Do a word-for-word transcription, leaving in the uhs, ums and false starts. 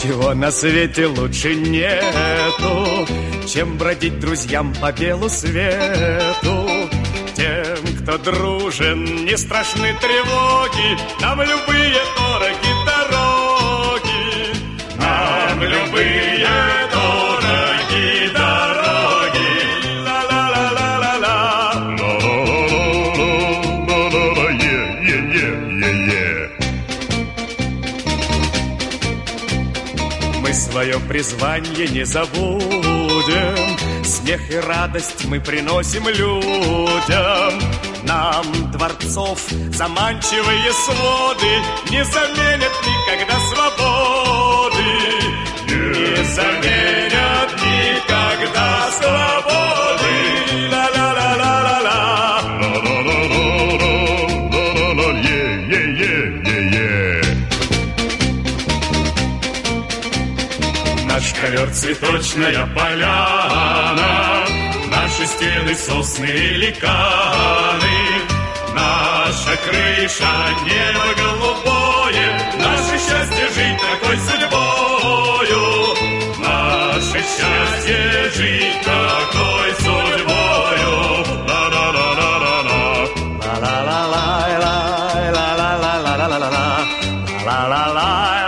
Ничего на свете лучше нету, чем бродить друзьям по белу свету. Тем, кто дружен, не страшны тревоги, нам любые дороги дороги, нам любые дороги дороги. Ла-ла-ла-ла-ла-ла, ла-ла-ла-ла-ла-ла-ла, е-е-е-е-е. Мы свое призвание не забудем, смех и радость мы приносим людям. Нам дворцов заманчивые своды не заменят никогда свободы, не заменят никогда свободы. Ла-ла-ла-ла-ла-ла, ла-ла-ла-ла-ла-ла-ла, е-е-е-е-е. Наш ковер цветочная поляна, наши стены сосны и ликаны, наша крыша небо голубое, наше счастье жить такой судьбою, наше счастье жить такой судьбою. Ла-ла-ла-ла-ла-ла, ла-ла-ла-ла-ла-ла-ла-ла-ла-ла-ла-ла-ла.